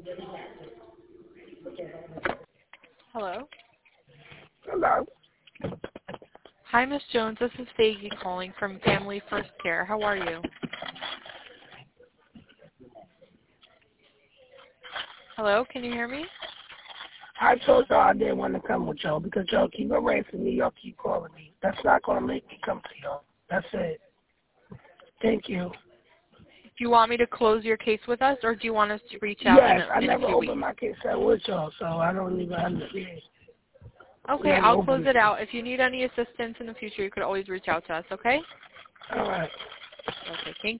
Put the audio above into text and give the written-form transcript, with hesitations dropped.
Hello? Hello. Hi, Miss Jones. This is Faggy calling from Family First Care. How are you? Hello? Can you hear me? I told y'all I didn't want to come with y'all because y'all keep erasing me. Y'all keep calling me. That's not going to make me come to y'all. That's it. Thank you. Do you want me to close your case with us, or do you want us to reach out Yes, I in a never few weeks? opened my case out with y'all, so I don't even understand. Okay, I'll close it out. If you need any assistance in the future, you could always reach out to us, okay? All right. Okay, thank you.